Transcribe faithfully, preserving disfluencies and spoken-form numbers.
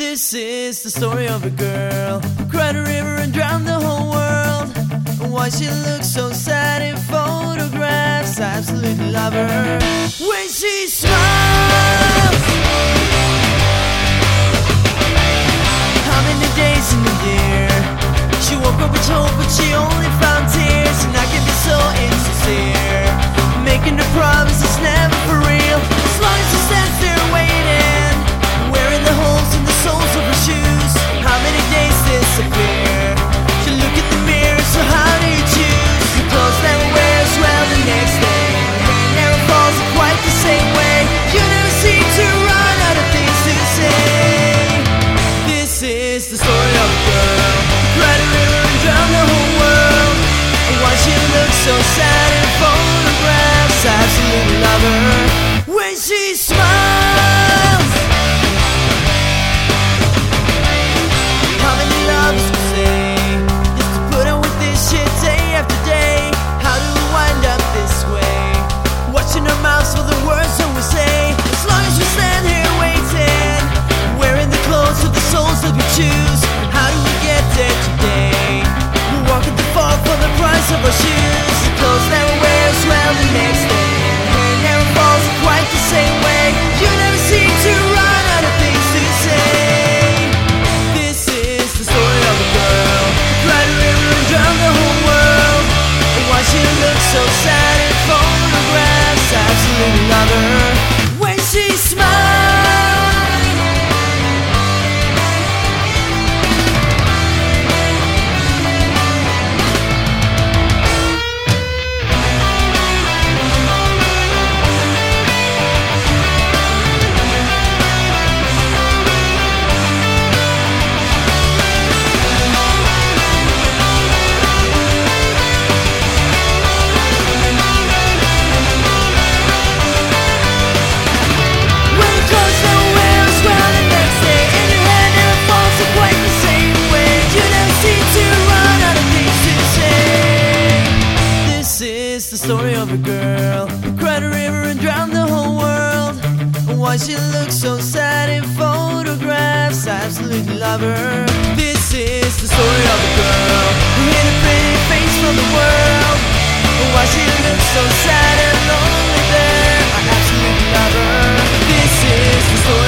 This is the story of a girl who cried a river and drowned the whole world. And why she looks so sad in photographs, I absolutely love her when she smiles. How many days in a year she woke up with hope but she only found tears? And I can be so insincere, making the promises never for real. As long as she stands there waiting, wearing the holes in the soles of her shoes. How many days disappear? She look at the mirror, so how do you choose? Your clothes never wear as well the next day, her hair never falls in quite the same way. You never seem to run out of things to say. This is the story of a girl who cried a river and drowned the whole world. And why she looks so sad in photographs, I absolutely love her when she smiles. How many loves to say just to put up with this shit day after day? How do we wind up this way, watching our mouths for the words that we say? As long as we stand here waiting, wearing the clothes of the souls that we choose. How do we get there today? We're walking the fog for the price of our shoes. The clothes never wear as well the next day, her hair never falls in quite the same way. You never seem to run out of things to say. This is the story of a girl who cried a river and drowned the whole world. And why she looks so sad in photographs, I absolutely love her when she smiles. The story of a girl who cried a river and drowned the whole world. And why she looks so sad in photographs, I absolutely love her. This is the story of a girl who hid a pretty face from the world. And why she looks so sad and lonely there, I absolutely love her. This is the story